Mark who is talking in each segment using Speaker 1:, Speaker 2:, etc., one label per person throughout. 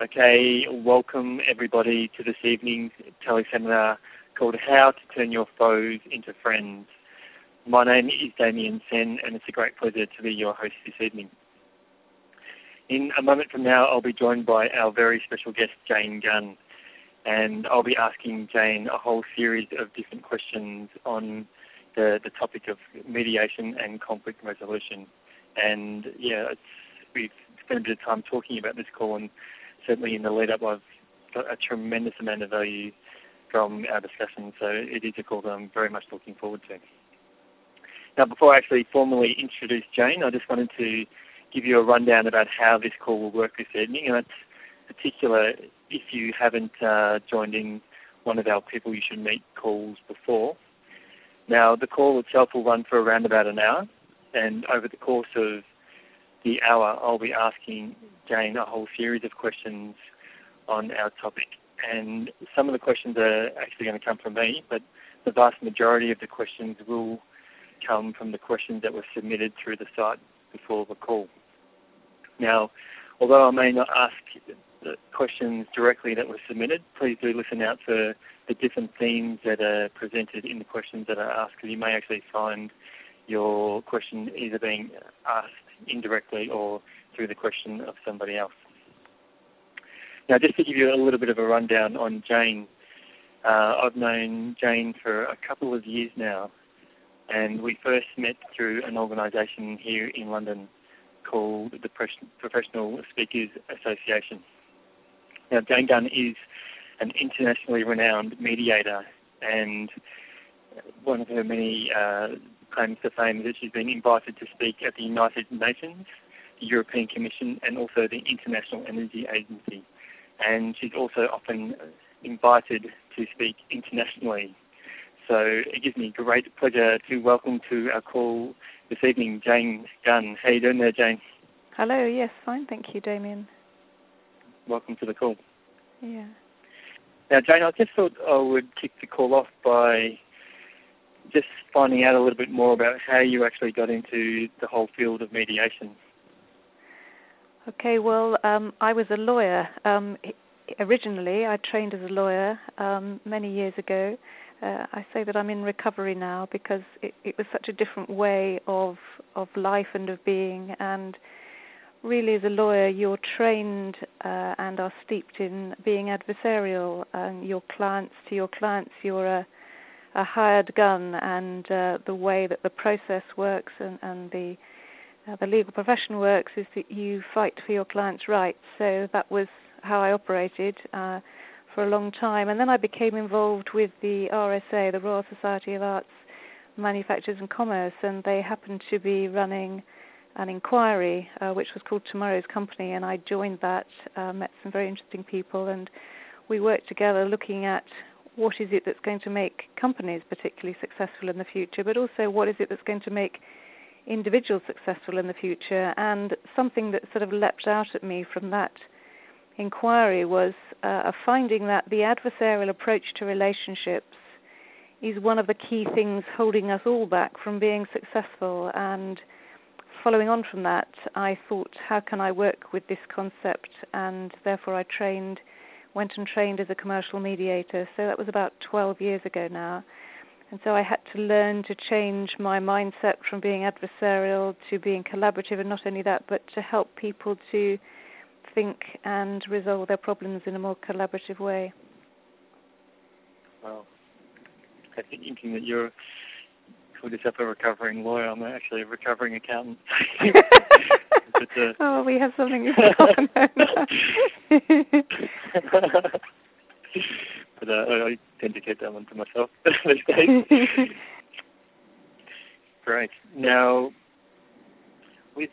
Speaker 1: Okay, welcome everybody to this evening's teleseminar called How to Turn Your Foes into Friends. My name is Damien Sen and it's a great pleasure to be your host this evening. In a moment from now, I'll be joined by our very special guest, Jane Gunn, and I'll be asking Jane a whole series of different questions on the topic of mediation and conflict resolution. And we've spent a bit of time talking about this call, and certainly in the lead-up I've got a tremendous amount of value from our discussion, so it is a call that I'm very much looking forward to. Now, before I actually formally introduce Jane, I just wanted to give you a rundown about how this call will work this evening, and that's particular if you haven't joined in one of our People You Should Meet calls before. Now, the call itself will run for around about an hour, and over the course of the hour, I'll be asking Jane a whole series of questions on our topic. And some of the questions are actually going to come from me, but the vast majority of the questions will come from the questions that were submitted through the site before the call. Now, although I may not ask the questions directly that were submitted, please do listen out for the different themes that are presented in the questions that are asked, because you may actually find your question either being asked indirectly or through the question of somebody else. Now, just to give you a little bit of a rundown on Jane, I've known Jane for a couple of years now, and we first met through an organisation here in London called the Professional Speakers Association. Now, Jane Gunn is an internationally renowned mediator, and one of her many claims to fame is that she's been invited to speak at the United Nations, the European Commission, and also the International Energy Agency. And she's also often invited to speak internationally. So it gives me great pleasure to welcome to our call this evening Jane Gunn. How are you doing there, Jane?
Speaker 2: Hello, yes, fine, thank you, Damien.
Speaker 1: Welcome to the call.
Speaker 2: Yeah.
Speaker 1: Now, Jane, I just thought I would kick the call off by just finding out a little bit more about how you actually got into the whole field of mediation.
Speaker 2: Okay, well, I was a lawyer. Originally, I trained as a lawyer many years ago. I say that I'm in recovery now because it was such a different way of life and of being. And really, as a lawyer, you're trained and are steeped in being adversarial. And to your clients, you're a hired gun, and the way that the process works and the legal profession works is that you fight for your clients' rights. So that was how I operated for a long time. And then I became involved with the RSA, the Royal Society of Arts, Manufacturers and Commerce, and they happened to be running an inquiry which was called Tomorrow's Company, and I joined that, met some very interesting people, and we worked together looking at what is it that's going to make companies particularly successful in the future, but also what is it that's going to make individuals successful in the future. And something that sort of leapt out at me from that inquiry was a finding that the adversarial approach to relationships is one of the key things holding us all back from being successful. And following on from that, I thought, how can I work with this concept? And therefore I went and trained as a commercial mediator. So that was about 12 years ago now. And so I had to learn to change my mindset from being adversarial to being collaborative, and not only that, but to help people to think and resolve their problems in a more collaborative way.
Speaker 1: Well, I think thinking that you're called yourself a recovering lawyer. I'm actually a recovering accountant.
Speaker 2: Oh, we have something in common.
Speaker 1: But I tend to keep that one to myself these days. Great. Now, with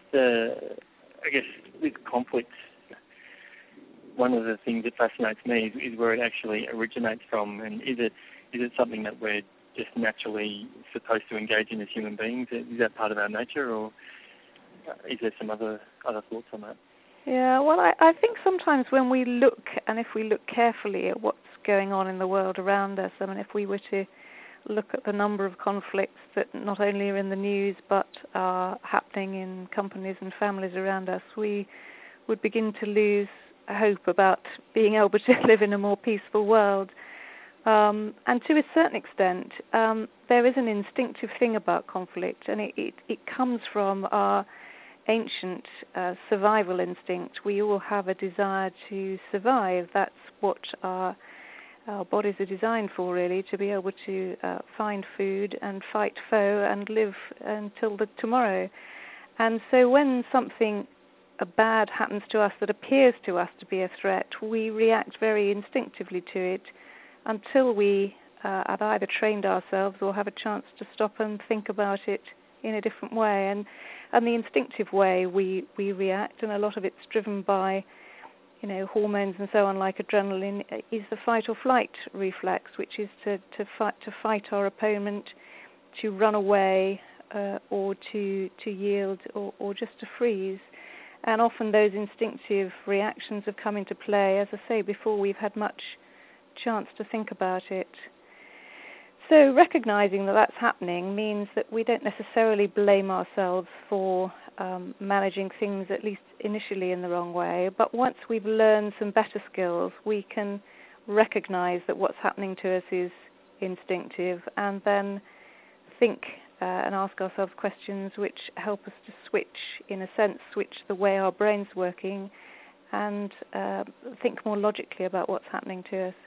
Speaker 1: conflict, one of the things that fascinates me is where it actually originates from, and is it something that we're just naturally supposed to engage in as human beings? Is that part of our nature, or is there some other thoughts on that?
Speaker 2: Yeah, well, I think sometimes when we look, and if we look carefully at what's going on in the world around us, I mean, if we were to look at the number of conflicts that not only are in the news but are happening in companies and families around us, we would begin to lose hope about being able to live in a more peaceful world. And to a certain extent, there is an instinctive thing about conflict, and it comes from our ancient survival instinct. We all have a desire to survive. That's what our bodies are designed for, really, to be able to find food and fight foe and live until the tomorrow. And so when something bad happens to us that appears to us to be a threat, we react very instinctively to it until we have either trained ourselves or have a chance to stop and think about it in a different way. And the instinctive way we react, and a lot of it's driven by hormones and so on, like adrenaline, is the fight or flight reflex, which is to fight our opponent, to run away, or to yield, or just to freeze. And often those instinctive reactions have come into play, as I say, before we've had much chance to think about it. So recognizing that that's happening means that we don't necessarily blame ourselves for managing things, at least initially, in the wrong way. But once we've learned some better skills, we can recognize that what's happening to us is instinctive, and then think and ask ourselves questions which help us to switch the way our brain's working, and think more logically about what's happening to us.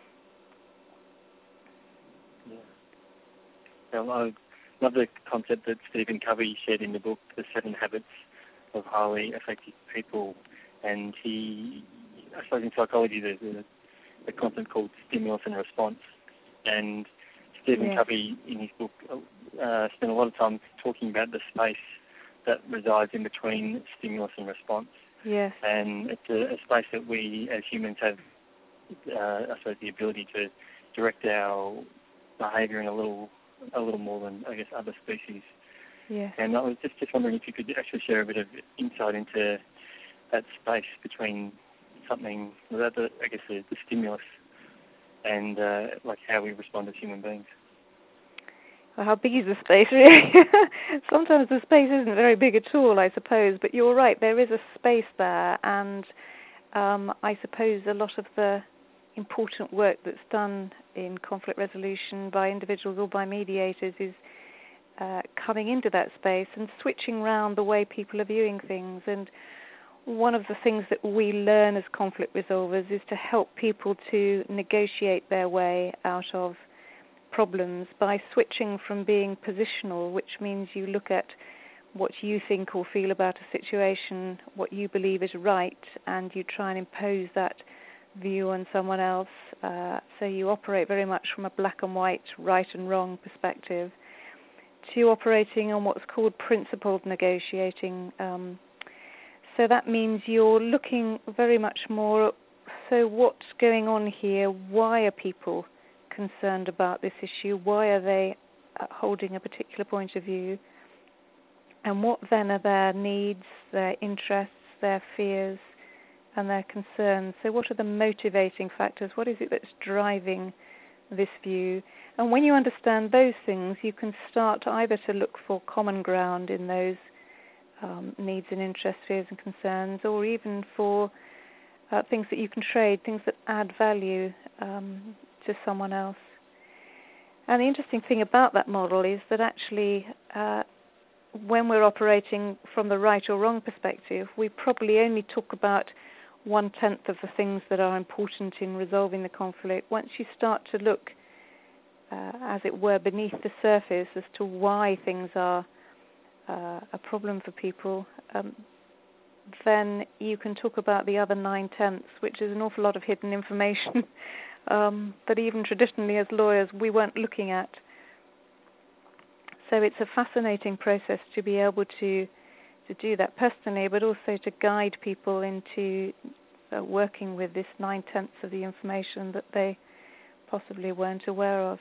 Speaker 1: I love the concept that Stephen Covey shared in the book, The 7 Habits of Highly Effective People. And I suppose in psychology there's a concept called stimulus and response. And Stephen Covey, in his book, spent a lot of time talking about the space that resides in between stimulus and response.
Speaker 2: Yes.
Speaker 1: And it's a space that we as humans have, I suppose, the ability to direct our behaviour in a little more than, I guess, other species.
Speaker 2: Yes.
Speaker 1: And I was just wondering if you could actually share a bit of insight into that space between something, the stimulus, and like how we respond as human beings.
Speaker 2: Well, how big is the space, really? Sometimes the space isn't very big at all, I suppose, but you're right, there is a space there, and I suppose a lot of the important work that's done in conflict resolution by individuals or by mediators is coming into that space and switching around the way people are viewing things. And one of the things that we learn as conflict resolvers is to help people to negotiate their way out of problems by switching from being positional, which means you look at what you think or feel about a situation, what you believe is right, and you try and impose that view on someone else. So you operate very much from a black and white, right and wrong perspective, to operating on what's called principled negotiating. So that means you're looking very much more at, so what's going on here? Why are people concerned about this issue? Why are they holding a particular point of view? And what then are their needs, their interests, their fears, and their concerns? So what are the motivating factors? What is it that's driving this view? And when you understand those things, you can start either to look for common ground in those needs and interests, fears and concerns, or even for things that you can trade, things that add value to someone else. And the interesting thing about that model is that actually when we're operating from the right or wrong perspective, we probably only talk about 1/10 of the things that are important in resolving the conflict. Once you start to look, as it were, beneath the surface as to why things are a problem for people, then you can talk about the other 9/10, which is an awful lot of hidden information that even traditionally as lawyers we weren't looking at. So it's a fascinating process to be able to do that personally, but also to guide people into working with this 9/10 of the information that they possibly weren't aware of.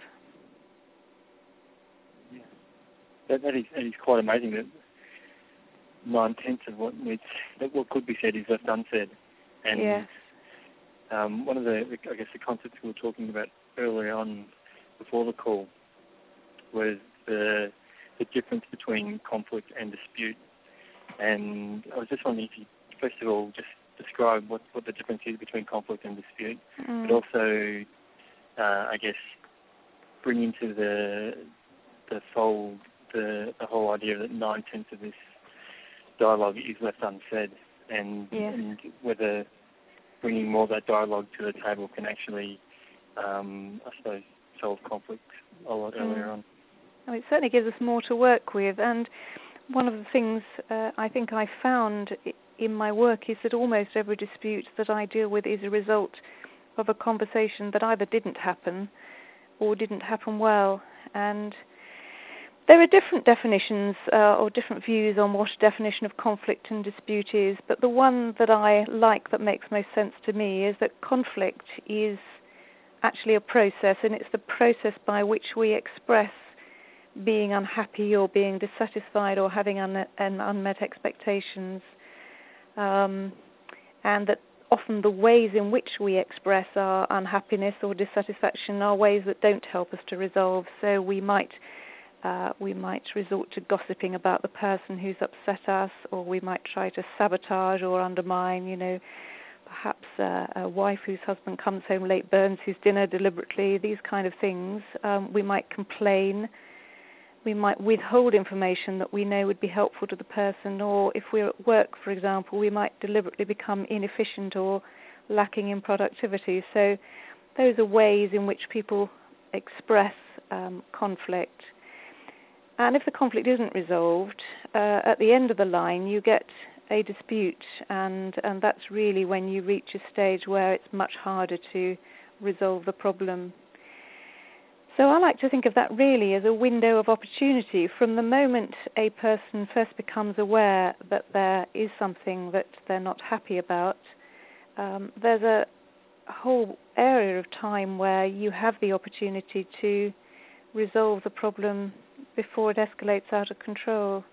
Speaker 1: Yeah. That is quite amazing that 9/10 of what could be said is left unsaid. And
Speaker 2: yes.
Speaker 1: One of the concepts we were talking about earlier on before the call was the difference between conflict and dispute. And I was just wondering if you, first of all, just describe what the difference is between conflict and dispute, but also, I guess, bring into the fold the whole idea that 9/10 of this dialogue is left unsaid, and whether bringing more of that dialogue to the table can actually, I suppose, solve conflict a lot earlier on.
Speaker 2: Well, it certainly gives us more to work with, and one of the things I think I found in my work is that almost every dispute that I deal with is a result of a conversation that either didn't happen or didn't happen well. And there are different definitions or different views on what a definition of conflict and dispute is, but the one that I like that makes most sense to me is that conflict is actually a process, and it's the process by which we express being unhappy or being dissatisfied or having unmet expectations, and that often the ways in which we express our unhappiness or dissatisfaction are ways that don't help us to resolve. So we might resort to gossiping about the person who's upset us, or we might try to sabotage or undermine, perhaps a wife whose husband comes home late burns his dinner deliberately, these kind of things. We might complain. We might withhold information that we know would be helpful to the person, or if we're at work, for example, we might deliberately become inefficient or lacking in productivity. So those are ways in which people express conflict. And if the conflict isn't resolved, at the end of the line you get a dispute, and that's really when you reach a stage where it's much harder to resolve the problem. So I like to think of that really as a window of opportunity. From the moment a person first becomes aware that there is something that they're not happy about, there's a whole area of time where you have the opportunity to resolve the problem before it escalates out of control.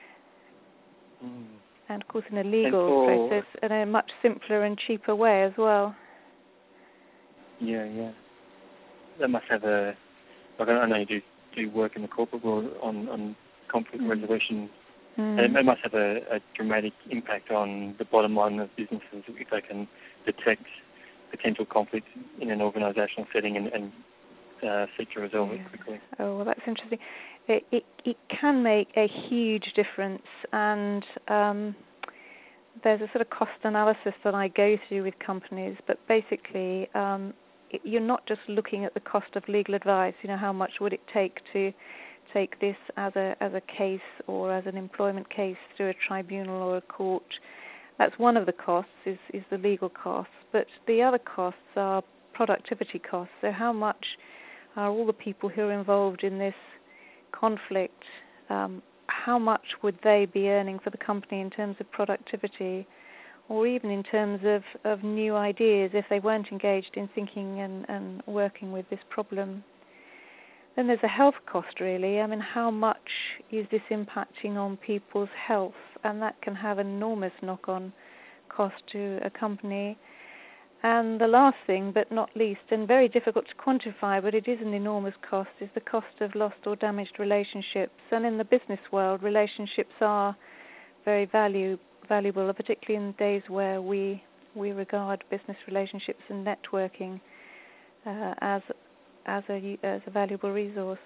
Speaker 2: And of course in a legal process, in a much simpler and cheaper way as well.
Speaker 1: Yeah. That must have I know you do work in the corporate world on conflict resolution, and it must have a dramatic impact on the bottom line of businesses if they can detect potential conflict in an organisational setting and seek to resolve it quickly.
Speaker 2: Oh, well, that's interesting. It can make a huge difference, and there's a sort of cost analysis that I go through with companies, but basically you're not just looking at the cost of legal advice. How much would it take to take this as a case or as an employment case through a tribunal or a court. That's one of the costs, is the legal costs. But the other costs are productivity costs. So how much are all the people who are involved in this conflict, how much would they be earning for the company in terms of productivity, or even in terms of new ideas if they weren't engaged in thinking and working with this problem. Then there's a health cost, really. How much is this impacting on people's health? And that can have an enormous knock-on cost to a company. And the last thing, but not least, and very difficult to quantify, but it is an enormous cost, is the cost of lost or damaged relationships. And in the business world, relationships are very valuable, particularly in days where we regard business relationships and networking as a valuable resource.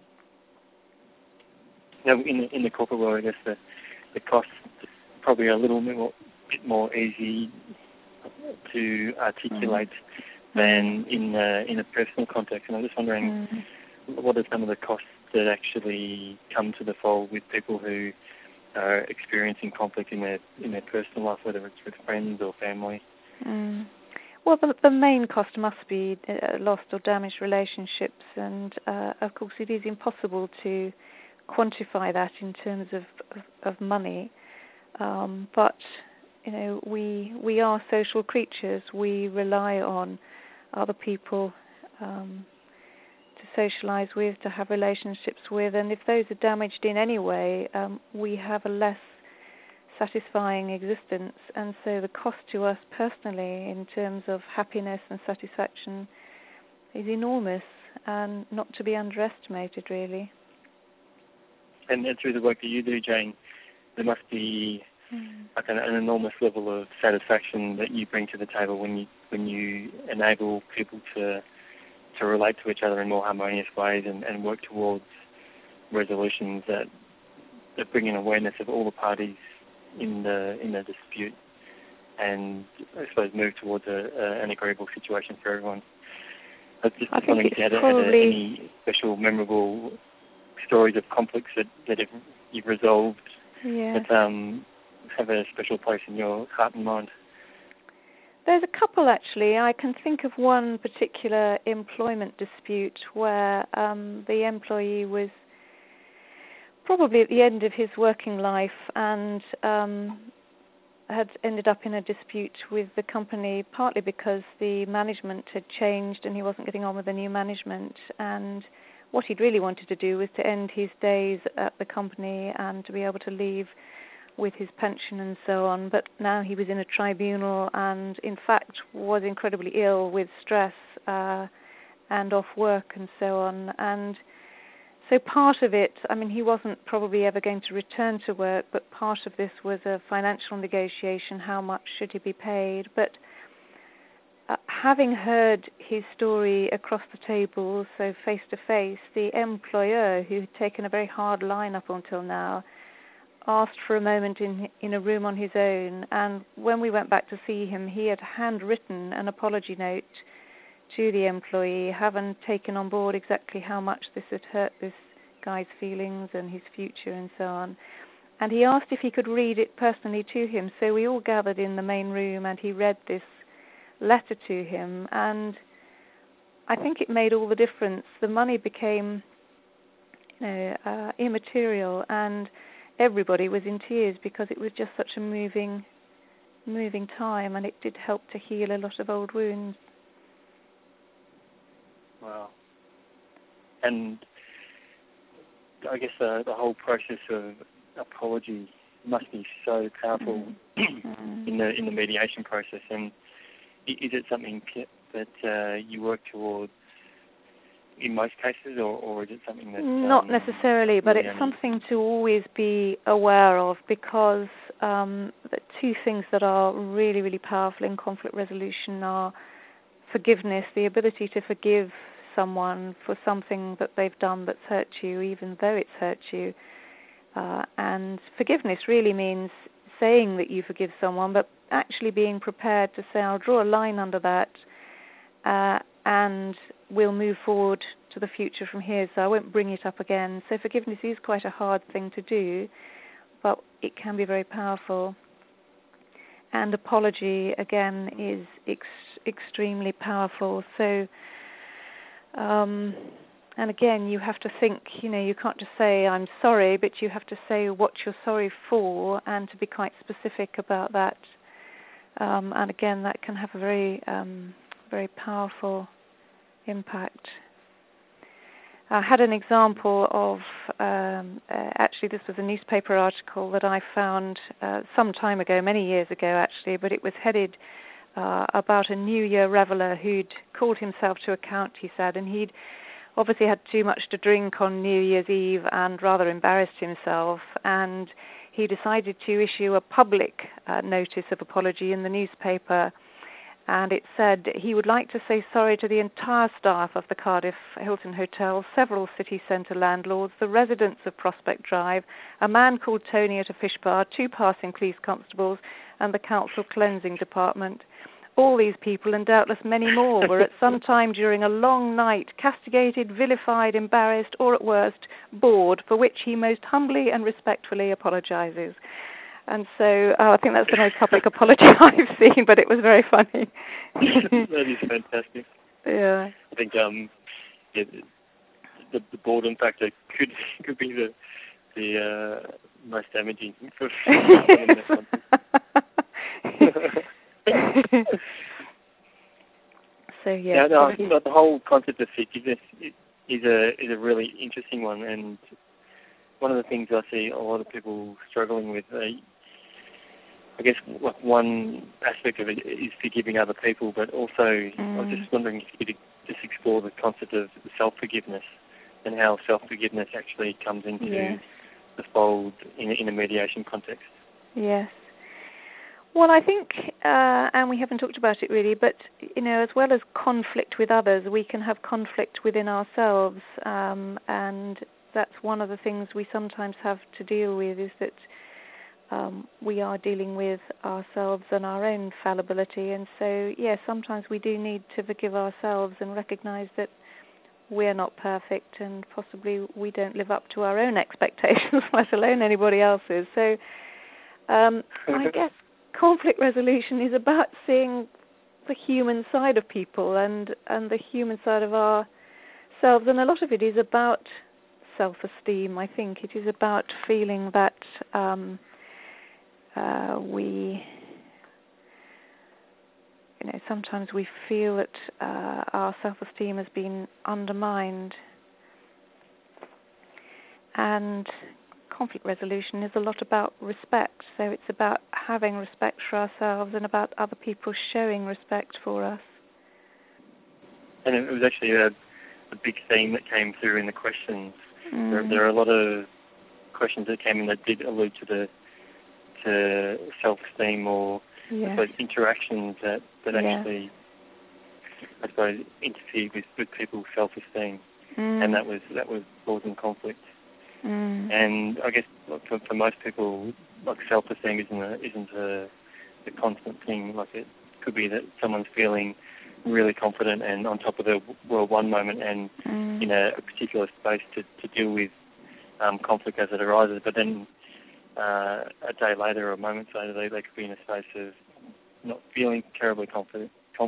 Speaker 1: Now, in the corporate world, I guess the cost is probably a little bit more easy to articulate than in a personal context. And I'm just wondering, what are some of the costs that actually come to the fore with people who are experiencing conflict in their personal life, whether it's with friends or family?
Speaker 2: Well, the main cost must be lost or damaged relationships, and of course it is impossible to quantify that in terms of money. But we are social creatures. We rely on other people to socialize with, to have relationships with, and if those are damaged in any way, we have a less satisfying existence, and so the cost to us personally in terms of happiness and satisfaction is enormous and not to be underestimated, really.
Speaker 1: And through the work that you do, Jane, there must be like an enormous level of satisfaction that you bring to the table when you enable people to relate to each other in more harmonious ways and work towards resolutions that bring an awareness of all the parties in the dispute, and I suppose move towards an agreeable situation for everyone. I was just wondering if you had any special memorable stories of conflicts that you've resolved that have a special place in your heart and mind.
Speaker 2: There's a couple, actually. I can think of one particular employment dispute where the employee was probably at the end of his working life and had ended up in a dispute with the company, partly because the management had changed and he wasn't getting on with the new management. And what he'd really wanted to do was to end his days at the company and to be able to leave with his pension and so on. But now he was in a tribunal and, in fact, was incredibly ill with stress and off work and so on. And so part of it, I mean, he wasn't probably ever going to return to work, but part of this was a financial negotiation. How much should he be paid? But having heard his story across the table, so face to face, the employer, who had taken a very hard line up until now, asked for a moment in a room on his own. And when we went back to see him, he had handwritten an apology note to the employee, having taken on board exactly how much this had hurt this guy's feelings and his future and so on. And he asked if he could read it personally to him. So we all gathered in the main room and he read this letter to him. And I think it made all the difference. The money became immaterial, and everybody was in tears because it was just such a moving time, and it did help to heal a lot of old wounds.
Speaker 1: Wow. And I guess the whole process of apology must be so powerful in the mediation process. And is it something that you work towards in most cases, or is it something that...
Speaker 2: Not necessarily, but it's something to always be aware of, because the two things that are really, really powerful in conflict resolution are forgiveness, the ability to forgive someone for something that they've done that's hurt you, even though it's hurt you. And forgiveness really means saying that you forgive someone, but actually being prepared to say, I'll draw a line under that, and we'll move forward to the future from here, so I won't bring it up again. So forgiveness is quite a hard thing to do, but it can be very powerful. And apology, again, is extremely powerful. So, and again, you have to think, you can't just say, I'm sorry, but you have to say what you're sorry for, and to be quite specific about that. And again, that can have a very, very powerful impact. I had an example of, actually this was a newspaper article that I found some time ago, many years ago actually, but it was headed about a New Year reveller who'd called himself to account, he said, and he'd obviously had too much to drink on New Year's Eve and rather embarrassed himself, and he decided to issue a public notice of apology in the newspaper. And it said he would like to say sorry to the entire staff of the Cardiff Hilton Hotel, several city centre landlords, the residents of Prospect Drive, a man called Tony at a fish bar, 2 passing police constables, and the council cleansing department. All these people, and doubtless many more, were at some time during a long night castigated, vilified, embarrassed, or at worst, bored, for which he most humbly and respectfully apologises. And so I think that's the most public apology I've seen, but it was very funny.
Speaker 1: That is fantastic.
Speaker 2: Yeah.
Speaker 1: I think the boredom factor could be the most damaging for someone.
Speaker 2: So yeah.
Speaker 1: No, I think that the whole concept of forgiveness is a really interesting one, and one of the things I see a lot of people struggling with. I guess one aspect of it is forgiving other people, but also I was just wondering if you could just explore the concept of self-forgiveness and how self-forgiveness actually comes into the fold in a mediation context.
Speaker 2: Yes. Well, I think, and we haven't talked about it really, but as well as conflict with others, we can have conflict within ourselves, and that's one of the things we sometimes have to deal with, is that we are dealing with ourselves and our own fallibility, and so sometimes we do need to forgive ourselves and recognise that we're not perfect, and possibly we don't live up to our own expectations, let alone anybody else's. So I guess conflict resolution is about seeing the human side of people and the human side of ourselves, and a lot of it is about self-esteem. I think it is about feeling that sometimes we feel that our self-esteem has been undermined, and conflict resolution is a lot about respect. So it's about having respect for ourselves and about other people showing respect for us.
Speaker 1: And it was actually a big theme that came through in the questions. There are a lot of questions that came in that did allude to self-esteem or I suppose interactions that actually, I suppose, interfered with people's self-esteem, and that was causing conflict. And I guess for most people, like self-esteem isn't a constant thing. Like it could be that someone's feeling really confident and on top of the world one moment, and in a particular space to deal with conflict as it arises, but then a day later or a moment later, they could be in a space of not feeling terribly confident,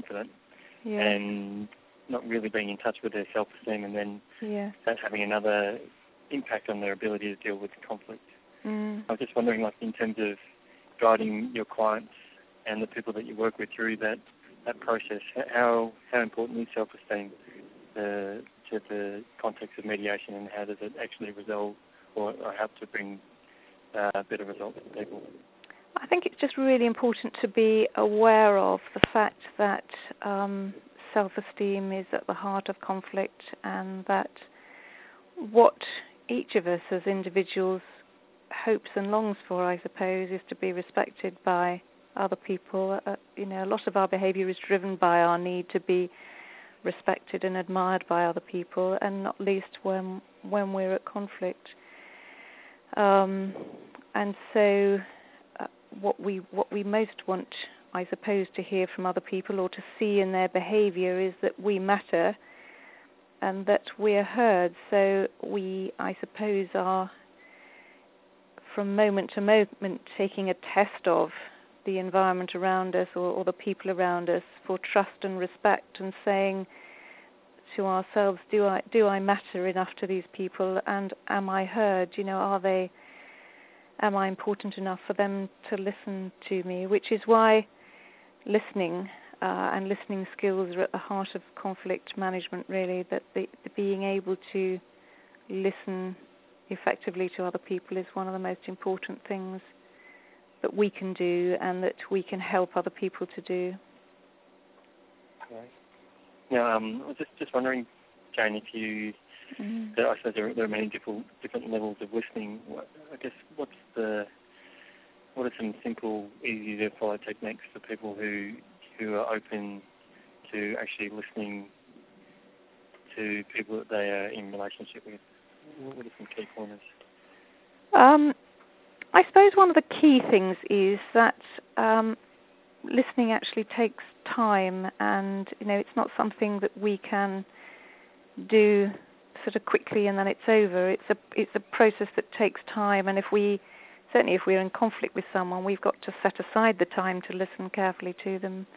Speaker 1: and not really being in touch with their self-esteem, and then that having another impact on their ability to deal with conflict. I was just wondering, like in terms of guiding your clients and the people that you work with through that process, how important is self-esteem to the context of mediation, and how does it actually resolve or help to bring better results for people?
Speaker 2: I think it's just really important to be aware of the fact that self-esteem is at the heart of conflict, and that what each of us as individuals hopes and longs for, I suppose, is to be respected by other people. A lot of our behaviour is driven by our need to be respected and admired by other people, and not least when we're at conflict. And so what we most want, I suppose, to hear from other people or to see in their behaviour is that we matter and that we're heard. So we, I suppose, are from moment to moment taking a test of the environment around us or the people around us for trust and respect, and saying to ourselves, do I matter enough to these people, and am I heard? Am I important enough for them to listen to me? Which is why listening and listening skills are at the heart of conflict management, really, that the being able to listen effectively to other people is one of the most important things that we can do and that we can help other people to do.
Speaker 1: Okay. Now, I was just wondering, Jane, if you... I suppose there are many different levels of listening. I guess what are some simple, easy to follow techniques for people who are open to actually listening to people that they are in relationship with? What are some key pointers?
Speaker 2: I suppose one of the key things is that listening actually takes time, and it's not something that we can do sort of quickly and then it's over. It's a process that takes time, and if we're in conflict with someone, we've got to set aside the time to listen carefully to them.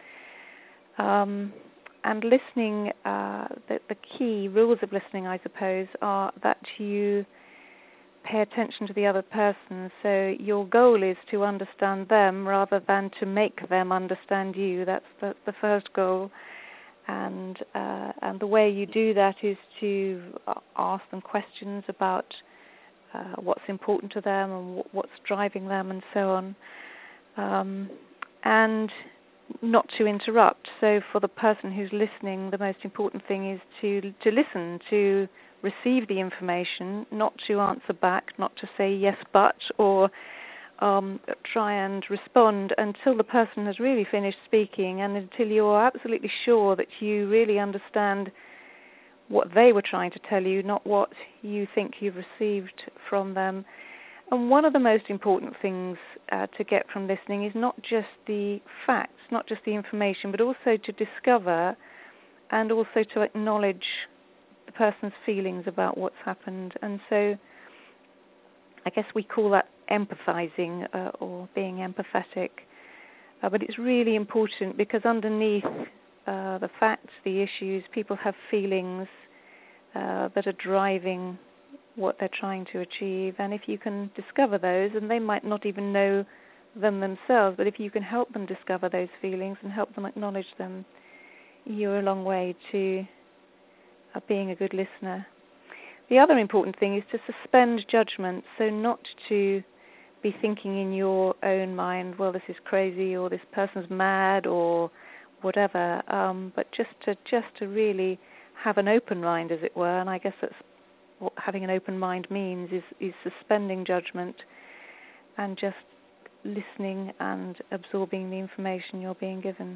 Speaker 2: And listening, the key rules of listening, I suppose, are that you pay attention to the other person. So your goal is to understand them rather than to make them understand you. That's the first goal. And the way you do that is to ask them questions about what's important to them and what's driving them and so on, and not to interrupt. So for the person who's listening, the most important thing is to listen, to receive the information, not to answer back, not to say yes but, or try and respond until the person has really finished speaking and until you're absolutely sure that you really understand what they were trying to tell you, not what you think you've received from them. And one of the most important things to get from listening is not just the facts, not just the information, but also to discover and also to acknowledge the person's feelings about what's happened. And so I guess we call that empathizing or being empathetic. But it's really important because underneath the facts, the issues, people have feelings that are driving what they're trying to achieve. And if you can discover those, and they might not even know them themselves, but if you can help them discover those feelings and help them acknowledge them, you're a long way to being a good listener. The other important thing is to suspend judgment, so not to be thinking in your own mind, well, this is crazy, or this person's mad, or whatever, but just to really have an open mind, as it were. And I guess that's what having an open mind means, is suspending judgment and just listening and absorbing the information you're being given.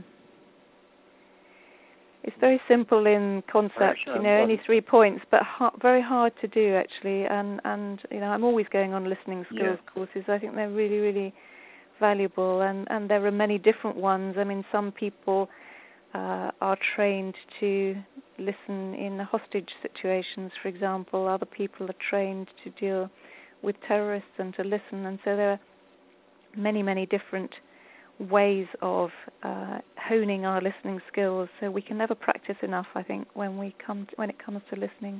Speaker 2: It's very simple in concept, only 3 points, but very hard to do, actually. And I'm always going on listening skills courses. I think they're really, really valuable, and there are many different ones. I mean, some people are trained to listen in hostage situations, for example. Other people are trained to deal with terrorists and to listen. And so there are many, many different ways of honing our listening skills. So we can never practice enough, I think, when it comes to listening.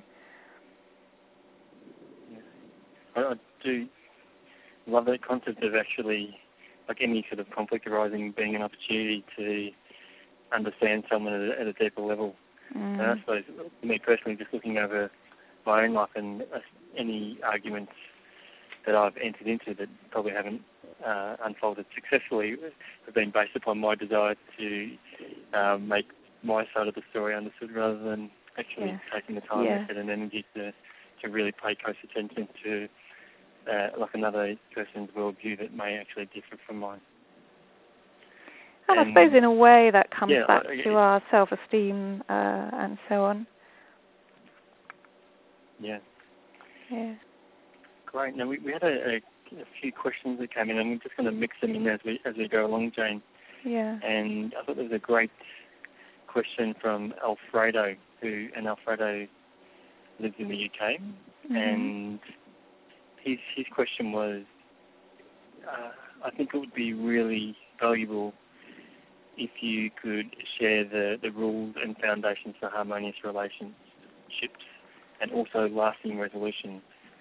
Speaker 1: I do love that concept of actually, like any sort of conflict arising, being an opportunity to understand someone at a deeper level. And I suppose, me personally, just looking over my own life and any arguments that I've entered into that probably haven't unfolded successfully have been based upon my desire to make my side of the story understood, rather than actually taking the time, effort and energy to really pay close attention to like another person's worldview that may actually differ from mine.
Speaker 2: And I suppose in a way that comes back to our self-esteem and so on. Yeah. Great.
Speaker 1: Now we had a few questions that came in, and we're just going to mix them in as we go along, Jane.
Speaker 2: Yeah.
Speaker 1: And I thought there was a great question from Alfredo, Alfredo lives in the UK, and his question was, I think it would be really valuable if you could share the rules and foundations for harmonious relationships and also lasting resolution,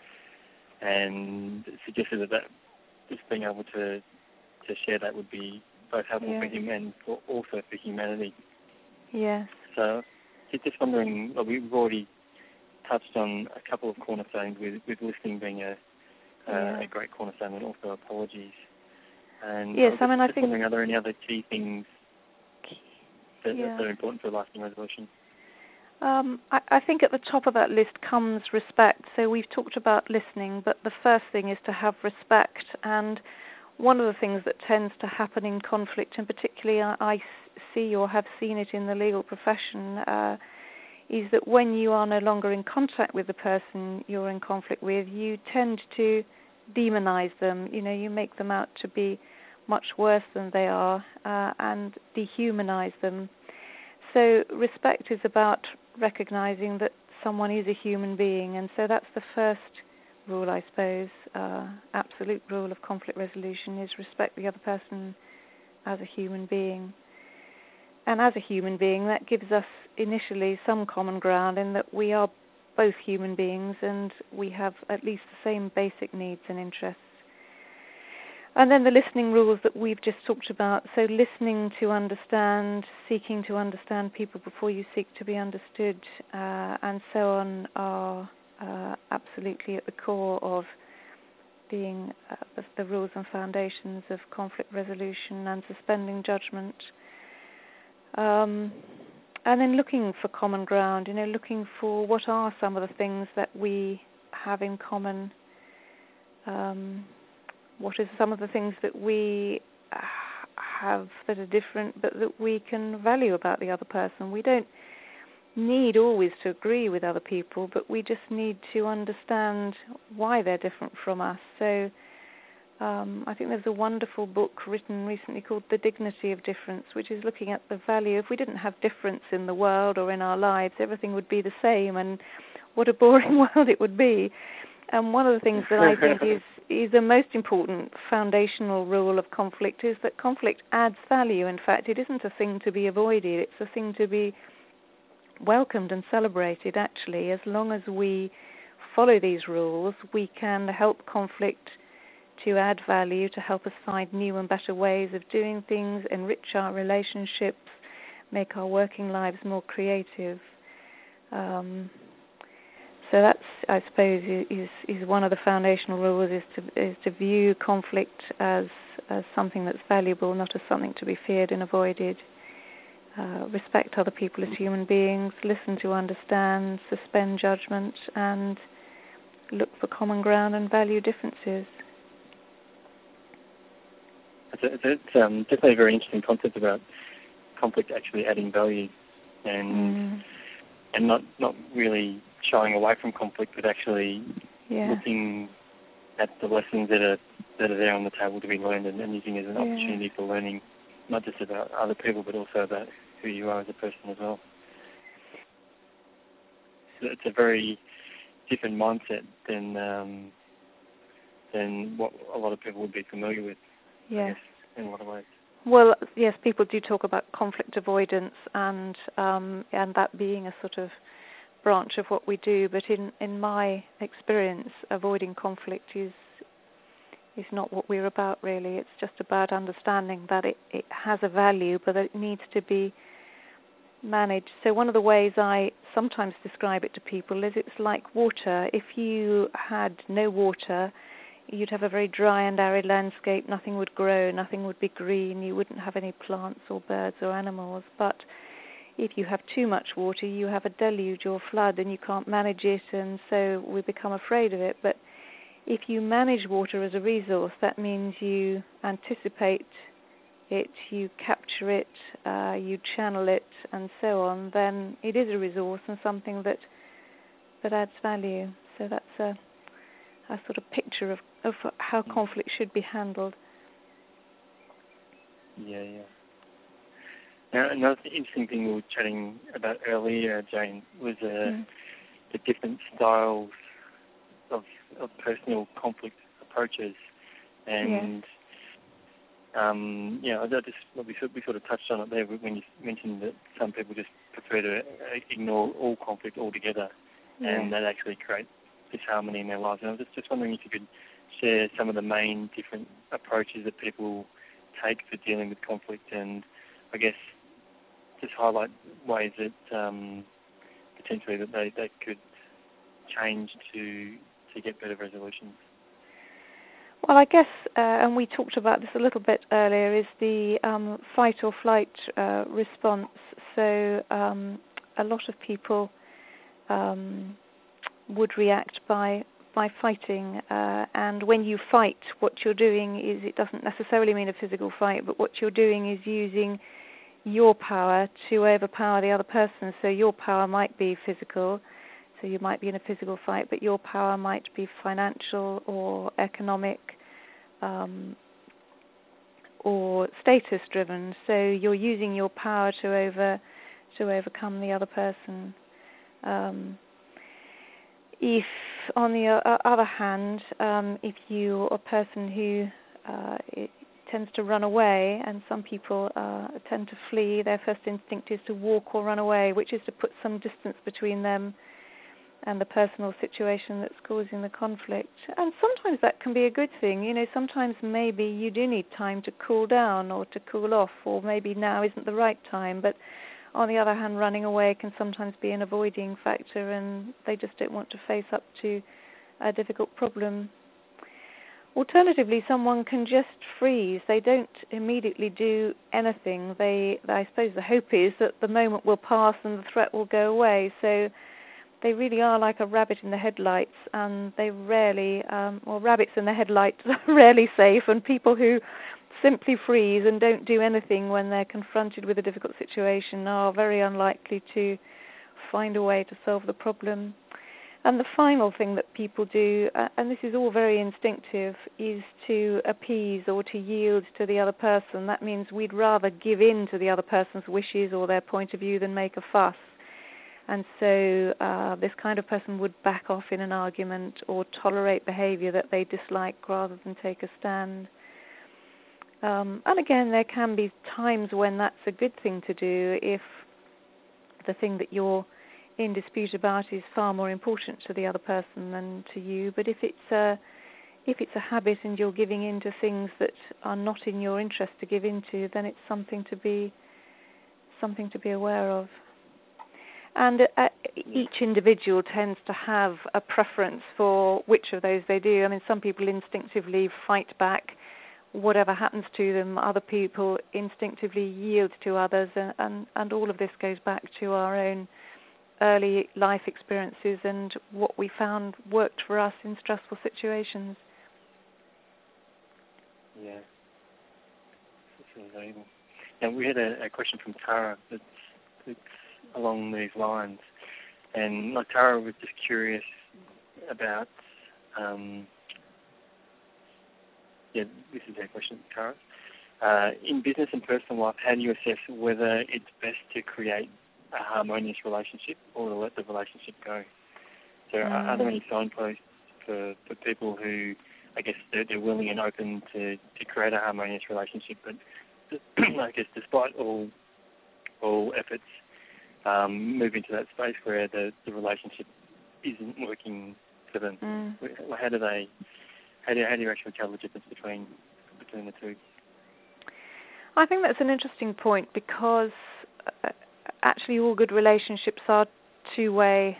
Speaker 1: and suggested that just being able to share that would be both helpful for him and also for humanity.
Speaker 2: Yes.
Speaker 1: So just wondering, we've already touched on a couple of cornerstones with listening being a great cornerstone, and also apologies. And I think wondering, are there any other key things that are important for lasting resolution?
Speaker 2: I think at the top of that list comes respect. So we've talked about listening, but the first thing is to have respect. And one of the things that tends to happen in conflict, and particularly I see or have seen it in the legal profession, is that when you are no longer in contact with the person you're in conflict with, you tend to demonize them. You make them out to be much worse than they are, and dehumanize them. So respect is about recognizing that someone is a human being, and so that's the first rule, I suppose, absolute rule of conflict resolution, is respect the other person as a human being. And as a human being, that gives us initially some common ground in that we are both human beings and we have at least the same basic needs and interests. And then the listening rules that we've just talked about, so listening to understand, seeking to understand people before you seek to be understood, and so on, are absolutely at the core of being the rules and foundations of conflict resolution and suspending judgment. And then looking for common ground, looking for what are some of the things that we have in common. what are some of the things that we have that are different, but that we can value about the other person. We don't need always to agree with other people, but we just need to understand why they're different from us. So I think there's a wonderful book written recently called The Dignity of Difference, which is looking at the value. If we didn't have difference in the world or in our lives, everything would be the same, and what a boring world it would be. And one of the things that I think is the most important foundational rule of conflict is that conflict adds value. In fact, it isn't a thing to be avoided. It's a thing to be welcomed and celebrated, actually. As long as we follow these rules, we can help conflict to add value, to help us find new and better ways of doing things, enrich our relationships, make our working lives more creative. So that's, I suppose, is one of the foundational rules, is to view conflict as something that's valuable, not as something to be feared and avoided. Respect other people as human beings, listen to understand, suspend judgment, and look for common ground and value differences.
Speaker 1: It's definitely a very interesting concept about conflict actually adding value, and not really shying away from conflict, but actually looking at the lessons that are there on the table to be learned, and using it as an opportunity for learning, not just about other people, but also about who you are as a person as well. So it's a very different mindset than what a lot of people would be familiar with.
Speaker 2: Yes.
Speaker 1: I guess, in a lot of ways.
Speaker 2: Well, yes, people do talk about conflict avoidance and that being a sort of branch of what we do, but in my experience, avoiding conflict is not what we're about, really. It's just about understanding that it has a value, but that it needs to be managed. So one of the ways I sometimes describe it to people is it's like water. If you had no water, you'd have a very dry and arid landscape. Nothing would grow, nothing would be green. You wouldn't have any plants or birds or animals. But if you have too much water, you have a deluge or flood, and you can't manage it, and so we become afraid of it. But if you manage water as a resource, that means you anticipate it, you capture it, you channel it, and so on, then it is a resource and something that adds value. So that's a sort of picture of how conflict should be handled.
Speaker 1: Yeah. Now, another interesting thing we were chatting about earlier, Jane, was the different styles of personal conflict approaches, and we sort of touched on it there when you mentioned that some people just prefer to ignore all conflict altogether, and that actually creates disharmony in their lives. And I was just wondering if you could share some of the main different approaches that people take for dealing with conflict, and I guess just highlight ways that potentially that they could change to get better resolutions.
Speaker 2: Well, I guess, and we talked about this a little bit earlier, is the fight or flight response. So a lot of people would react by fighting, and when you fight, what you're doing is, it doesn't necessarily mean a physical fight, but what you're doing is using your power to overpower the other person. So your power might be physical, so you might be in a physical fight, but your power might be financial or economic or status driven. So you're using your power to overcome the other person. If, on the other hand, if you're a person who tends to run away, and some people tend to flee, their first instinct is to walk or run away, which is to put some distance between them and the personal situation that's causing the conflict. And sometimes that can be a good thing. You know, sometimes maybe you do need time to cool down or to cool off, or maybe now isn't the right time. But on the other hand, running away can sometimes be an avoiding factor, and they just don't want to face up to a difficult problem. Alternatively, someone can just freeze. They don't immediately do anything. I suppose the hope is that the moment will pass and the threat will go away. So they really are like a rabbit in the headlights, and they rarely, rabbits in the headlights are rarely safe, and people who simply freeze and don't do anything when they're confronted with a difficult situation are very unlikely to find a way to solve the problem. And the final thing that people do, and this is all very instinctive, is to appease or to yield to the other person. That means we'd rather give in to the other person's wishes or their point of view than make a fuss. And so this kind of person would back off in an argument or tolerate behavior that they dislike rather than take a stand. And again, there can be times when that's a good thing to do if the thing that you're in dispute about is far more important to the other person than to you. But if it's a habit and you're giving in to things that are not in your interest to give into, then it's something to be aware of. And each individual tends to have a preference for which of those they do. I mean, some people instinctively fight back whatever happens to them. Other people instinctively yield to others, and all of this goes back to our own early life experiences and what we found worked for us in stressful situations.
Speaker 1: Yeah. And we had a question from Tara that's along these lines. And Tara was just curious about, this is her question, Tara. In business and personal life, how do you assess whether it's best to create a harmonious relationship or to let the relationship go? So are there any signposts for people who, I guess, they're willing and open to create a harmonious relationship, but I guess despite all efforts, move into that space where the relationship isn't working for them? How do you actually tell the difference between the two?
Speaker 2: I think that's an interesting point, because actually all good relationships are two-way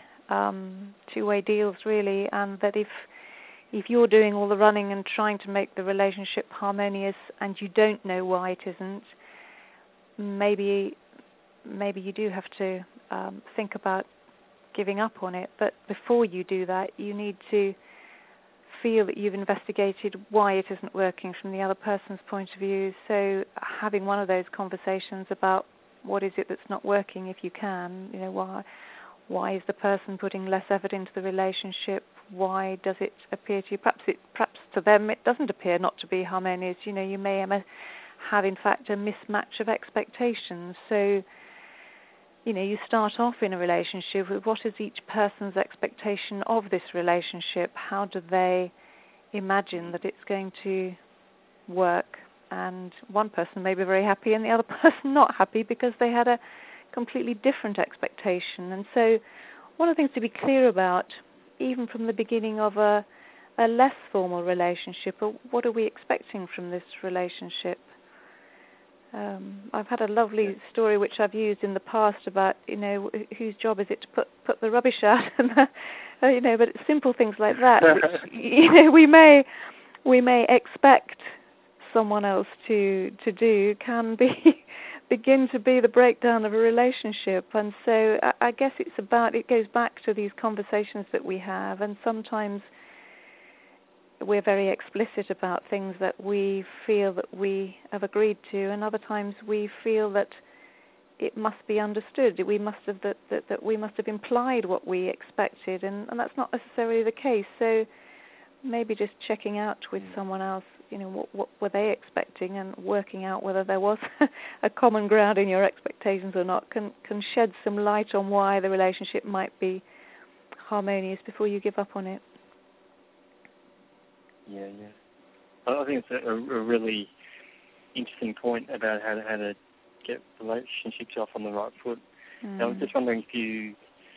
Speaker 2: deals, really, and that if you're doing all the running and trying to make the relationship harmonious and you don't know why it isn't, maybe you do have to think about giving up on it. But before you do that, you need to feel that you've investigated why it isn't working from the other person's point of view. So having one of those conversations about what is it that's not working, if you can, why is the person putting less effort into the relationship? Why does it appear to you, perhaps to them it doesn't appear not to be harmonious. You may have in fact a mismatch of expectations. So you start off in a relationship with what is each person's expectation of this relationship? How do they imagine that it's going to work? And one person may be very happy and the other person not happy because they had a completely different expectation. And so one of the things to be clear about, even from the beginning of a less formal relationship, what are we expecting from this relationship? I've had a lovely story which I've used in the past about, whose job is it to put the rubbish out, and but it's simple things like that, which we may expect someone else to do, can begin to be the breakdown of a relationship. And so I guess it goes back to these conversations that we have, and sometimes we're very explicit about things that we feel that we have agreed to, and other times we feel that it must be understood. We must have that we must have implied what we expected, and that's not necessarily the case. So maybe just checking out with someone else, what were they expecting, and working out whether there was a common ground in your expectations or not can shed some light on why the relationship might be harmonious before you give up on it.
Speaker 1: Yeah. I think it's a really interesting point about how to get relationships off on the right foot. I was just wondering if you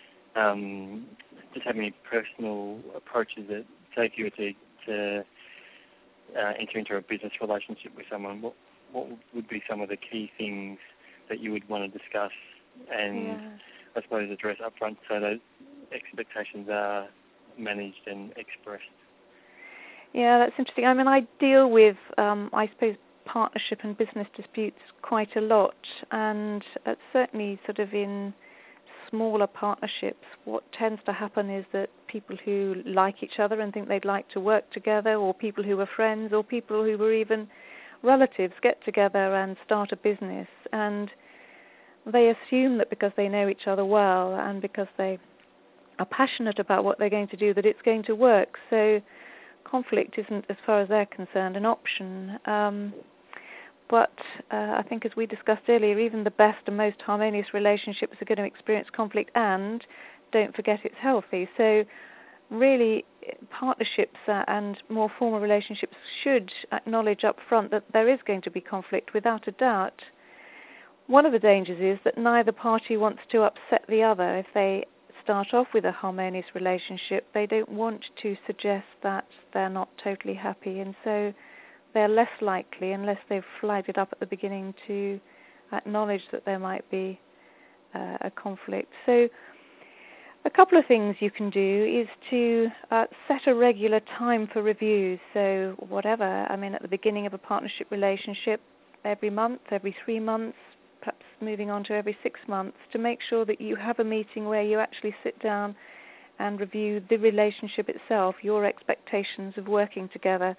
Speaker 1: just have any personal approaches that, say, if you were to enter into a business relationship with someone, what would be some of the key things that you would want to discuss and, I suppose, address up front so those expectations are managed and expressed?
Speaker 2: Yeah, that's interesting. I mean, I deal with, I suppose, partnership and business disputes quite a lot, and certainly sort of in smaller partnerships, what tends to happen is that people who like each other and think they'd like to work together, or people who are friends, or people who were even relatives get together and start a business, and they assume that because they know each other well and because they are passionate about what they're going to do, that it's going to work. So conflict isn't, as far as they're concerned, an option. But I think, as we discussed earlier, even the best and most harmonious relationships are going to experience conflict, and don't forget it's healthy. So really, partnerships and more formal relationships should acknowledge up front that there is going to be conflict, without a doubt. One of the dangers is that neither party wants to upset the other. If they start off with a harmonious relationship, they don't want to suggest that they're not totally happy, and so they're less likely, unless they've flagged it up at the beginning, to acknowledge that there might be a conflict. So a couple of things you can do is to set a regular time for reviews. So whatever, at the beginning of a partnership relationship, every month, every 3 months, perhaps moving on to every 6 months, to make sure that you have a meeting where you actually sit down and review the relationship itself, your expectations of working together.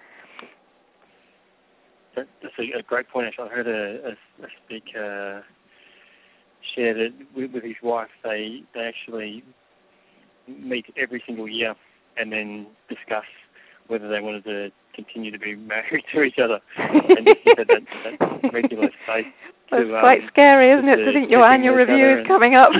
Speaker 1: That's a great point. Actually, I heard a speaker share that with his wife, they actually meet every single year and then discuss whether they wanted to continue to be married to each other. And that regular space.
Speaker 2: That's quite scary, isn't it, to think your annual review is coming up?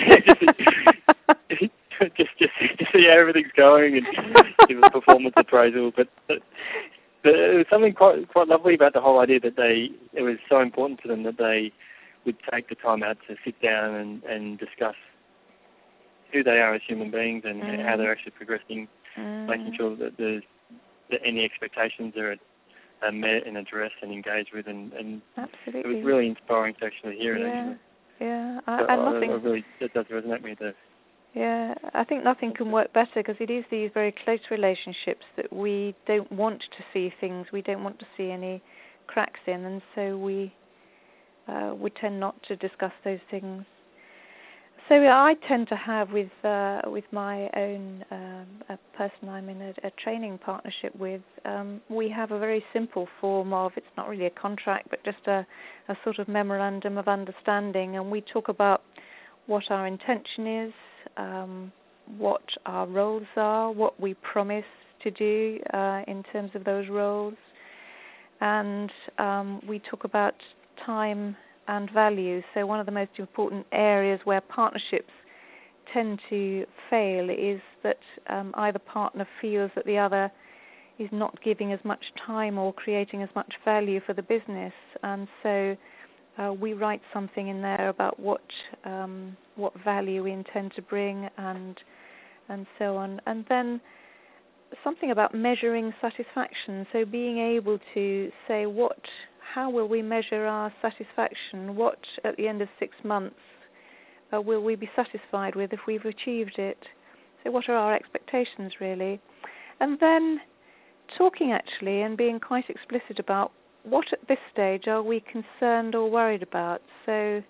Speaker 1: just to see how everything's going and give a performance appraisal. But there was something quite lovely about the whole idea that it was so important to them that they would take the time out to sit down and discuss who they are as human beings and how they're actually progressing, making sure that any expectations are met and addressed and engaged with, and
Speaker 2: absolutely.
Speaker 1: It was really inspiring to actually hear it. Actually, it does resonate with me.
Speaker 2: Yeah, I think nothing can work better, because it is these very close relationships that we don't want to see things, we don't want to see any cracks in, and so we tend not to discuss those things. So I tend to have with my own person I'm in a training partnership with, we have a very simple form of, it's not really a contract, but just a sort of memorandum of understanding, and we talk about what our intention is, what our roles are, what we promise to do in terms of those roles, and we talk about time and value. So one of the most important areas where partnerships tend to fail is that either partner feels that the other is not giving as much time or creating as much value for the business, and so we write something in there about what value we intend to bring and so on, and then something about measuring satisfaction. So being able to say how will we measure our satisfaction? What, at the end of 6 months, will we be satisfied with if we've achieved it? So what are our expectations, really? And then talking actually and being quite explicit about what at this stage are we concerned or worried about. So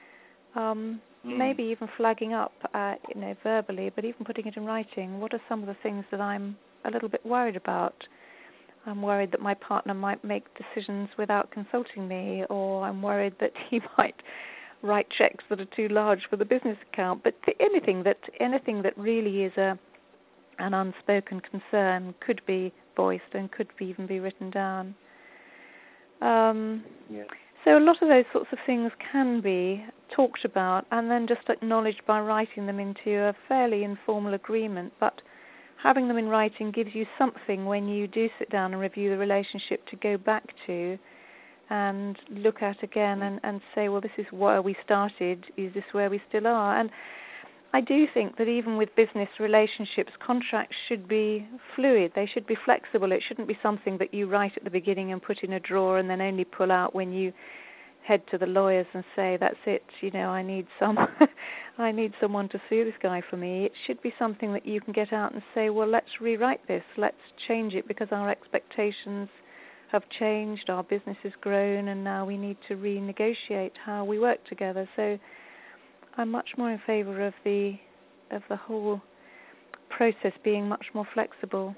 Speaker 2: maybe even flagging up, verbally, but even putting it in writing. What are some of the things that I'm a little bit worried about? I'm worried that my partner might make decisions without consulting me, or I'm worried that he might write checks that are too large for the business account. But anything that really is an unspoken concern could be voiced and could even be written down. So a lot of those sorts of things can be talked about and then just acknowledged by writing them into a fairly informal agreement, but having them in writing gives you something when you do sit down and review the relationship to go back to and look at again and say, well, this is where we started, is this where we still are? And I do think that even with business relationships, contracts should be fluid. They should be flexible. It shouldn't be something that you write at the beginning and put in a drawer and then only pull out when you head to the lawyers and say, that's it, I need I need someone to sue this guy for me. It should be something that you can get out and say, well, let's rewrite this. Let's change it because our expectations have changed, our business has grown, and now we need to renegotiate how we work together. So I'm much more in favour of the whole process being much more flexible.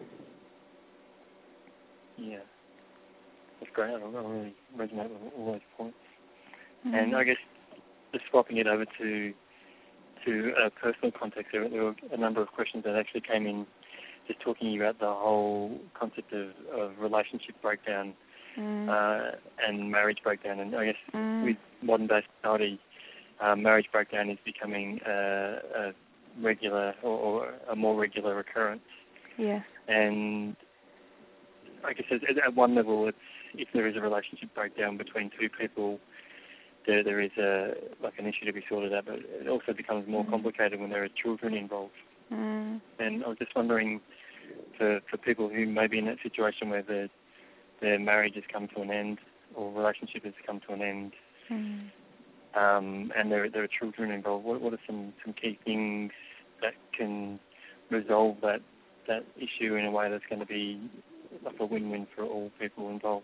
Speaker 1: Yeah, that's great. I really resonate with all those points.
Speaker 2: Mm-hmm.
Speaker 1: And I guess just swapping it over to a personal context, there were a number of questions that actually came in just talking about the whole concept of relationship breakdown and marriage breakdown. And I guess with modern-day society, marriage breakdown is becoming a regular or a more regular occurrence.
Speaker 2: Yes.
Speaker 1: And I guess at one level, it's if there is a relationship breakdown between two people, there is an issue to be sorted out, but it also becomes more complicated when there are children involved. And I was just wondering, for people who may be in that situation where their marriage has come to an end or relationship has come to an end, and there are children involved, what are some key things that can resolve that issue in a way that's going to be like a win-win for all people involved?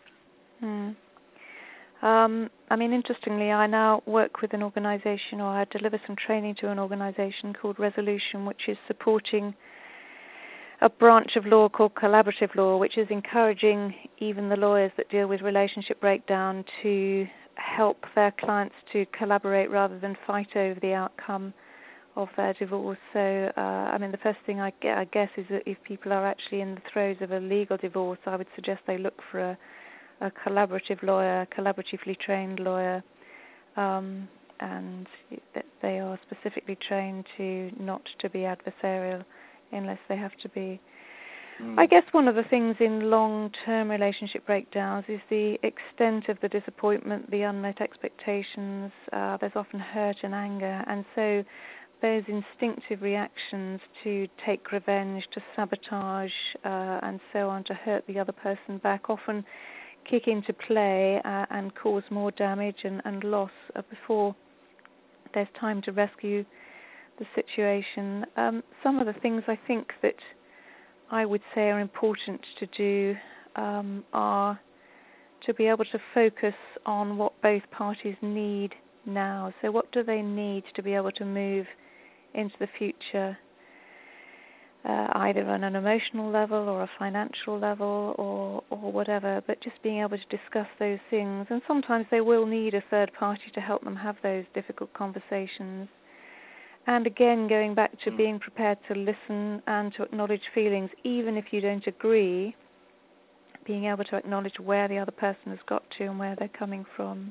Speaker 2: I mean, interestingly, I now work with an organisation, or I deliver some training to an organisation called Resolution, which is supporting a branch of law called collaborative law, which is encouraging even the lawyers that deal with relationship breakdown to help their clients to collaborate rather than fight over the outcome of their divorce. So, I mean, the first thing I guess is that if people are actually in the throes of a legal divorce, I would suggest they look for a collaborative lawyer, collaboratively trained lawyer, and they are specifically trained not to be adversarial unless they have to be. I guess one of the things in long-term relationship breakdowns is the extent of the disappointment, the unmet expectations. There's often hurt and anger, and so those instinctive reactions to take revenge, to sabotage, and so on, to hurt the other person back often kick into play and cause more damage and loss before there's time to rescue the situation. Some of the things I think that I would say are important to do are to be able to focus on what both parties need now. So what do they need to be able to move into the future, either on an emotional level or a financial level or whatever, but just being able to discuss those things. And sometimes they will need a third party to help them have those difficult conversations. And again, going back to being prepared to listen and to acknowledge feelings, even if you don't agree, being able to acknowledge where the other person has got to and where they're coming from.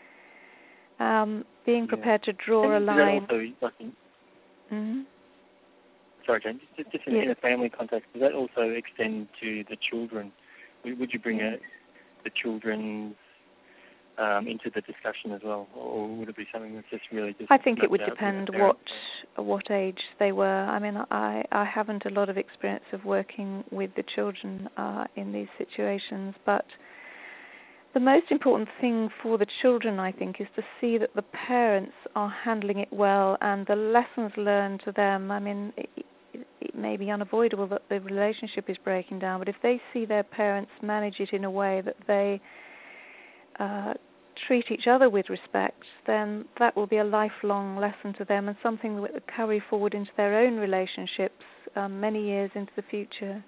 Speaker 2: Being prepared to draw a line.
Speaker 1: Sorry, Jane, just in a family context, does that also extend to the children? Would you bring the children into the discussion as well, or would it be something that's just really just...
Speaker 2: I think it would depend what age they were. I mean, I haven't a lot of experience of working with the children in these situations, but the most important thing for the children, I think, is to see that the parents are handling it well and the lessons learned to them. I mean, it may be unavoidable that the relationship is breaking down, but if they see their parents manage it in a way that they treat each other with respect, then that will be a lifelong lesson to them and something that will carry forward into their own relationships many years into the future.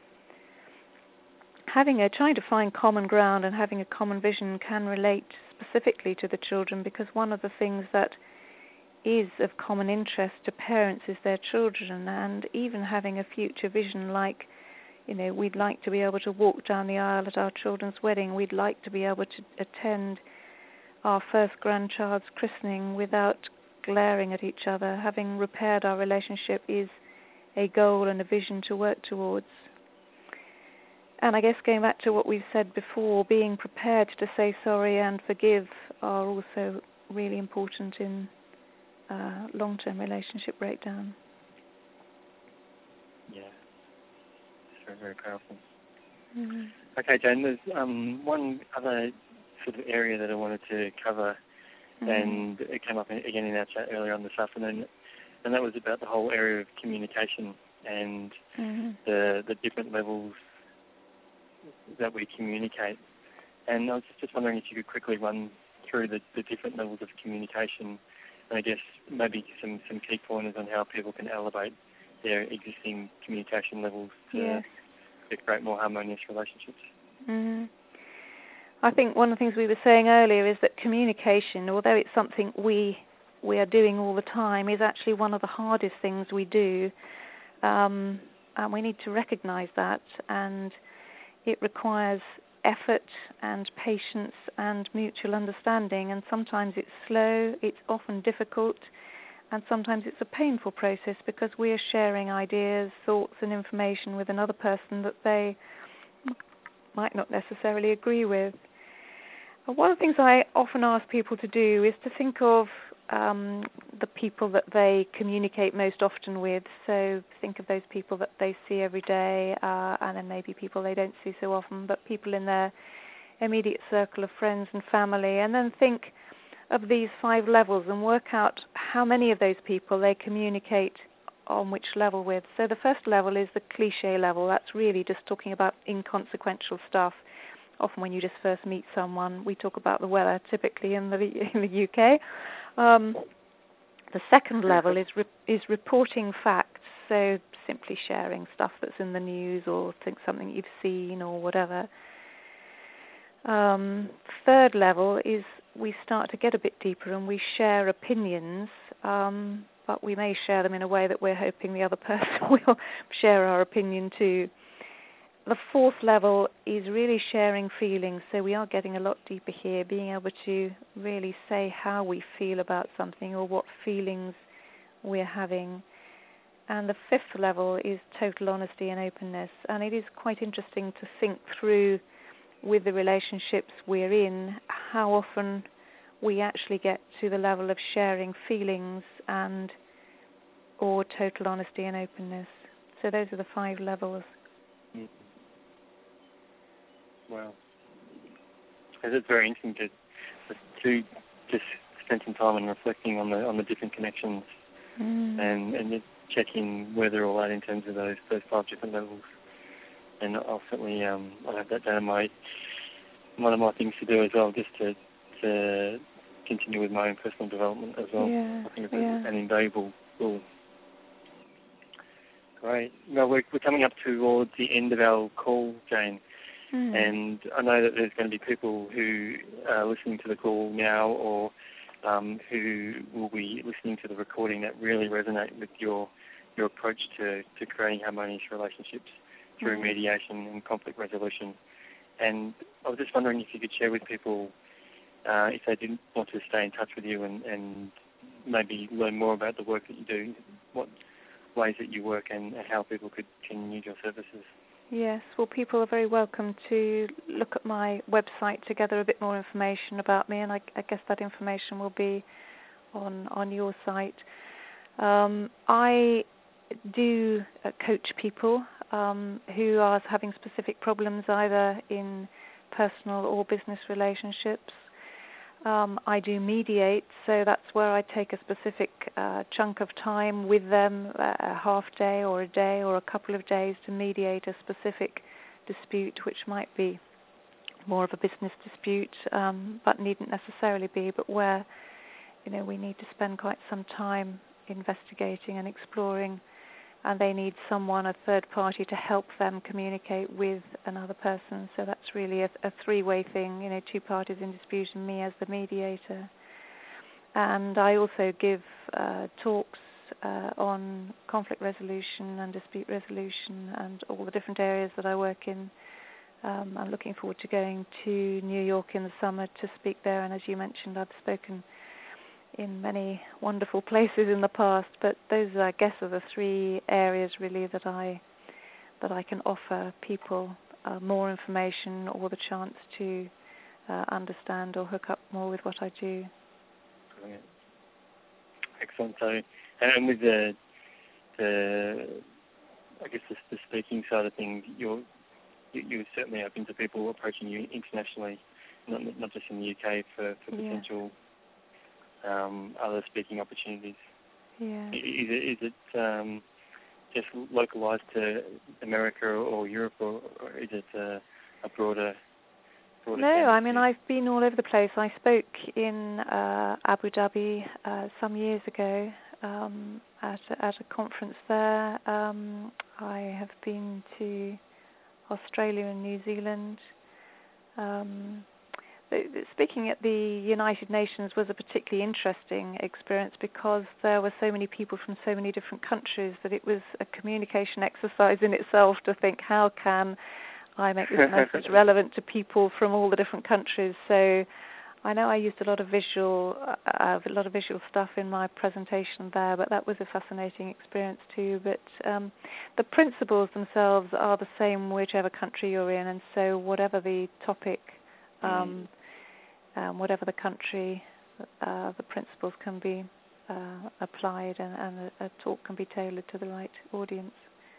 Speaker 2: Trying to find common ground and having a common vision can relate specifically to the children, because one of the things that is of common interest to parents is their children, and even having a future vision like, we'd like to be able to walk down the aisle at our children's wedding, we'd like to be able to attend our first grandchild's christening without glaring at each other. Having repaired our relationship is a goal and a vision to work towards. And I guess going back to what we've said before, being prepared to say sorry and forgive are also really important in long-term relationship breakdown. Yeah,
Speaker 1: it's very, very powerful. Okay, Jane, there's one other sort of area that I wanted to cover, and it came up again in our chat earlier on this afternoon, and that was about the whole area of communication and the different levels that we communicate. And I was just wondering if you could quickly run through the different levels of communication I guess maybe some key pointers on how people can elevate their existing communication levels to create more harmonious relationships.
Speaker 2: Mm-hmm. I think one of the things we were saying earlier is that communication, although it's something we are doing all the time, is actually one of the hardest things we do, and we need to recognize that, and it requires effort and patience and mutual understanding, and sometimes it's slow, it's often difficult, and sometimes it's a painful process because we are sharing ideas, thoughts and information with another person that they might not necessarily agree with. One of the things I often ask people to do is to think of the people that they communicate most often with. So think of those people that they see every day, and then maybe people they don't see so often, but people in their immediate circle of friends and family, and then think of these 5 levels and work out how many of those people they communicate on which level with. So the first level is the cliche level. That's really just talking about inconsequential stuff. Often when you just first meet someone, we talk about the weather, typically in the UK. The second level is reporting facts, so simply sharing stuff that's in the news or something you've seen or whatever. Third level is we start to get a bit deeper and we share opinions, but we may share them in a way that we're hoping the other person will share our opinion too. The fourth level is really sharing feelings, so we are getting a lot deeper here, being able to really say how we feel about something or what feelings we're having. And the fifth level is total honesty and openness, and it is quite interesting to think through with the relationships we're in, how often we actually get to the level of sharing feelings and or total honesty and openness. So those are the 5 levels.
Speaker 1: Wow. It's very interesting to just spend some time and reflecting on the different connections and just checking where they're all at in terms of those 5 different levels. And I'll certainly I'll have that down one of my things to do as well, just to continue with my own personal development as well.
Speaker 2: Yeah,
Speaker 1: I think it's an invaluable tool. Great. Well, we're coming up towards the end of our call, Jane. And I know that there's going to be people who are listening to the call now or who will be listening to the recording that really resonate with your approach to creating harmonious relationships through mediation and conflict resolution. And I was just wondering if you could share with people, if they didn't want to stay in touch with you and maybe learn more about the work that you do, what ways that you work and how people can use your services.
Speaker 2: Yes, well, people are very welcome to look at my website to gather a bit more information about me, and I guess that information will be on your site. I do coach people who are having specific problems either in personal or business relationships. I do mediate, so that's where I take a specific chunk of time with them, a half day or a day or a couple of days to mediate a specific dispute, which might be more of a business dispute, but needn't necessarily be, but where we need to spend quite some time investigating and exploring, and they need someone, a third party, to help them communicate with another person. So that's really a 3-way thing, 2 parties in dispute and me as the mediator. And I also give talks on conflict resolution and dispute resolution and all the different areas that I work in. I'm looking forward to going to New York in the summer to speak there, and as you mentioned, I've spoken in many wonderful places in the past, but those, I guess, are the 3 areas really that I can offer people more information or the chance to understand or hook up more with what I do.
Speaker 1: Brilliant. Excellent. So, and with the I guess the speaking side of things, you're certainly open to people approaching you internationally, not just in the UK for potential other speaking opportunities.
Speaker 2: Yeah.
Speaker 1: Is it just localized to America or Europe, or is it a broader brought
Speaker 2: No,
Speaker 1: it down?
Speaker 2: I mean, I've been all over the place. I spoke in Abu Dhabi some years ago at a conference there. I have been to Australia and New Zealand. Speaking at the United Nations was a particularly interesting experience because there were so many people from so many different countries that it was a communication exercise in itself to think, how can I make this message relevant to people from all the different countries? So I know I used a lot of visual stuff in my presentation there, but that was a fascinating experience too. But the principles themselves are the same whichever country you're in, and so whatever the topic, whatever the country, the principles can be applied, and a talk can be tailored to the right audience.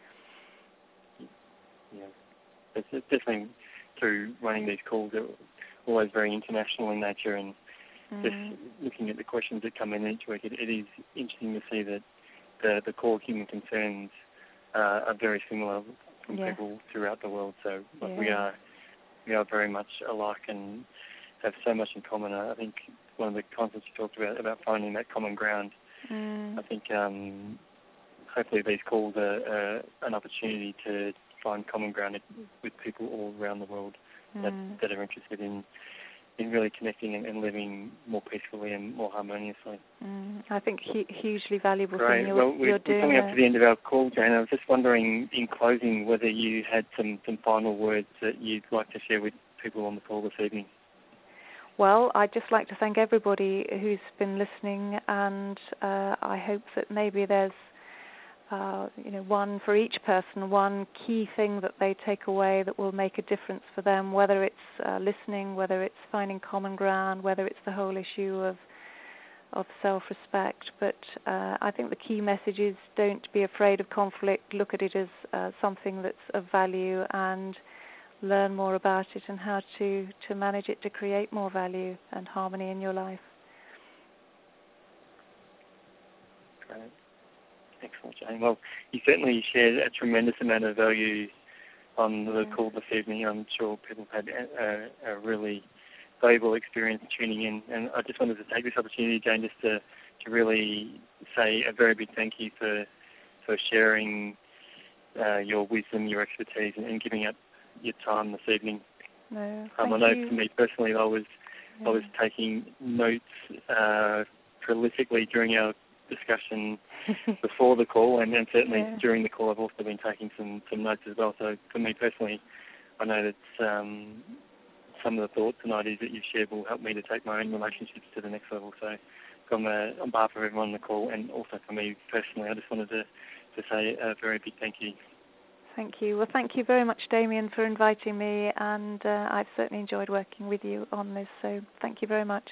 Speaker 1: Yeah, it's definitely through running these calls, they're always very international in nature, and just looking at the questions that come in each week, it is interesting to see that the core human concerns are very similar from people throughout the world. So we are very much alike and have so much in common. I think one of the concepts you talked about finding that common ground. I think hopefully these calls are an opportunity to find common ground with people all around the world that are interested in really connecting and living more peacefully and more harmoniously.
Speaker 2: I think hugely valuable
Speaker 1: Great.
Speaker 2: thing
Speaker 1: Well,
Speaker 2: you're doing.
Speaker 1: We're coming up to the end of our call, Jane. I was just wondering, in closing, whether you had some final words that you'd like to share with people on the call this evening.
Speaker 2: Well, I'd just like to thank everybody who's been listening, and I hope that maybe there's one for each person, one key thing that they take away that will make a difference for them, whether it's listening, whether it's finding common ground, whether it's the whole issue of self-respect. But I think the key message is, don't be afraid of conflict. Look at it as something that's of value, and learn more about it and how to manage it to create more value and harmony in your life.
Speaker 1: Great. Excellent, Jane. Well, you certainly shared a tremendous amount of value on the call this evening. I'm sure people have had a really valuable experience tuning in. And I just wanted to take this opportunity, Jane, just to really say a very big thank you for sharing your wisdom, your expertise, and giving up your time this evening.
Speaker 2: No,
Speaker 1: I know for me personally, I was taking notes prolifically during our discussion before the call, and certainly during the call I've also been taking some notes as well. So for me personally, I know that some of the thoughts and ideas that you've shared will help me to take my own relationships to the next level. So on behalf of everyone on the call, and also for me personally, I just wanted to say a very big thank you.
Speaker 2: Thank you. Well, thank you very much, Damien, for inviting me, and I've certainly enjoyed working with you on this, so thank you very much.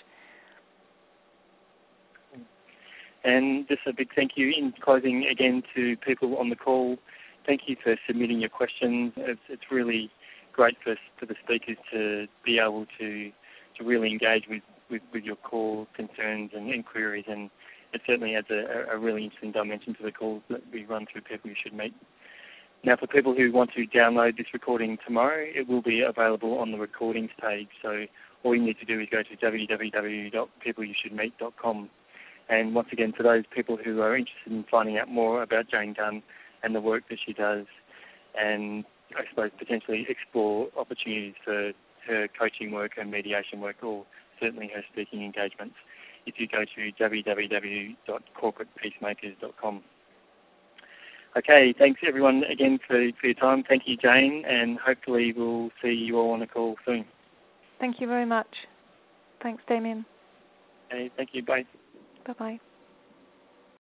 Speaker 1: And just a big thank you in closing again to people on the call. Thank you for submitting your questions. It's really great for the speakers to be able to really engage with your core concerns and inquiries, and it certainly adds a really interesting dimension to the calls that we run through People You Should Meet. Now, for people who want to download this recording tomorrow, it will be available on the recordings page. So all you need to do is go to www.peopleyoushouldmeet.com. And once again, for those people who are interested in finding out more about Jane Gunn and the work that she does, and I suppose potentially explore opportunities for her coaching work and mediation work, or certainly her speaking engagements, if you go to www.corporatepeacemakers.com. Okay, thanks everyone again for your time. Thank you, Jane, and hopefully we'll see you all on a call soon.
Speaker 2: Thank you very much. Thanks, Damien.
Speaker 1: Okay, thank you. Bye.
Speaker 2: Bye-bye.